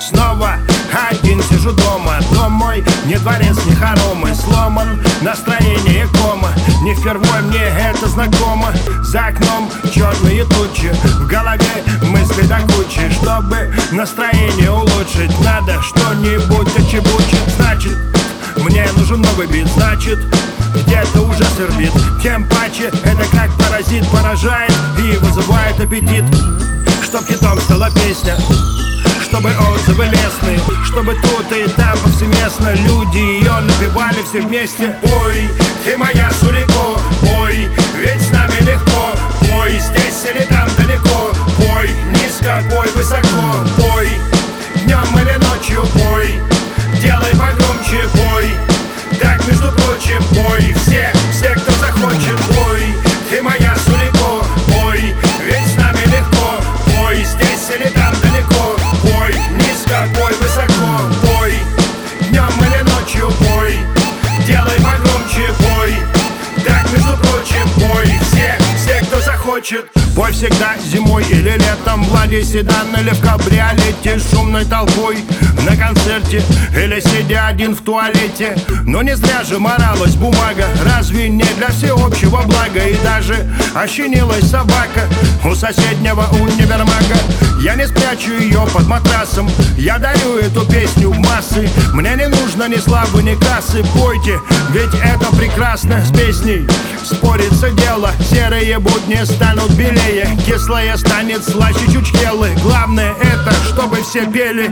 снова один сижу дома. Дом мой не дворец, не хоромы. Сломан, настроение кома. Не впервой мне это знакомо. За окном черные тучи, в голове мысли до кучи. Чтобы настроение улучшить, надо что-нибудь отчебучить. Значит, мне нужен новый бит, значит, где-то уже свербит. Тем паче, это как паразит поражает и вызывает аппетит. Чтоб хитом стала песня, чтобы отзывы лестные, чтобы тут и там повсеместно люди ее напевали все вместе. Ой, ты моя Сурико, ой, ведь с нами легко. Ой, здесь или там далеко. Ой, низко, ой, высоко. Ой, днем или ночью. Ой, делай погромче. Ой, так между прочим. Ой, все, кто захочет. Ой, ты моя Сурико, ой, ведь с нами легко. Ой, здесь или там далеко. Ой, низко, ой, высоко. Ой, днем или ночью. Ой, делай погромче. Ой, так между прочим. Ой, все, кто захочет. Бой всегда зимой или летом, в ладе седан или в кабриолете, с шумной толпой на концерте или сидя один в туалете. Но не зря же моралась бумага, разве не для всеобщего блага? И даже ощенилась собака у соседнего универмага. Я не спрячу ее под матрасом, я дарю эту песню в массы. Мне не нужно ни славы, ни красы. Пойте, ведь это прекрасно. С песней спорится дело, серые будни станут белее, кислое станет слаще чучхелы. Главное это, чтобы все пели.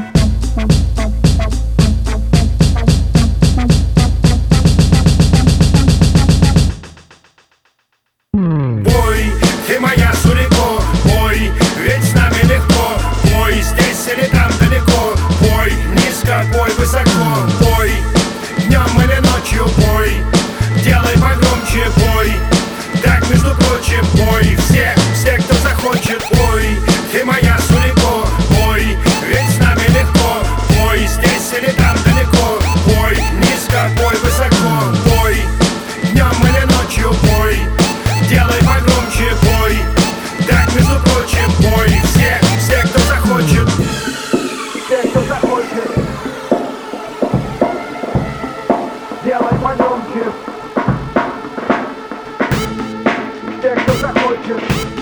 Ой, ты моя Сурико, ой, ведь с нами легко. Ой, здесь или там далеко. Ой, низко, ой, высоко. Ой, днем или ночью. Ой, делай погромче. Ой, так между прочим. Ой, все, кто захочет. Ой, ты моя Сурико, ой, ведь с нами легко. Ой, здесь или там далеко. Ой, низко, ой, высоко. Ой, днем или ночью. Ой, делай погромче. Ой, так между прочим. Ой, все, кто захочет. Все, кто захочет. Делай погромче. Все, кто захочет.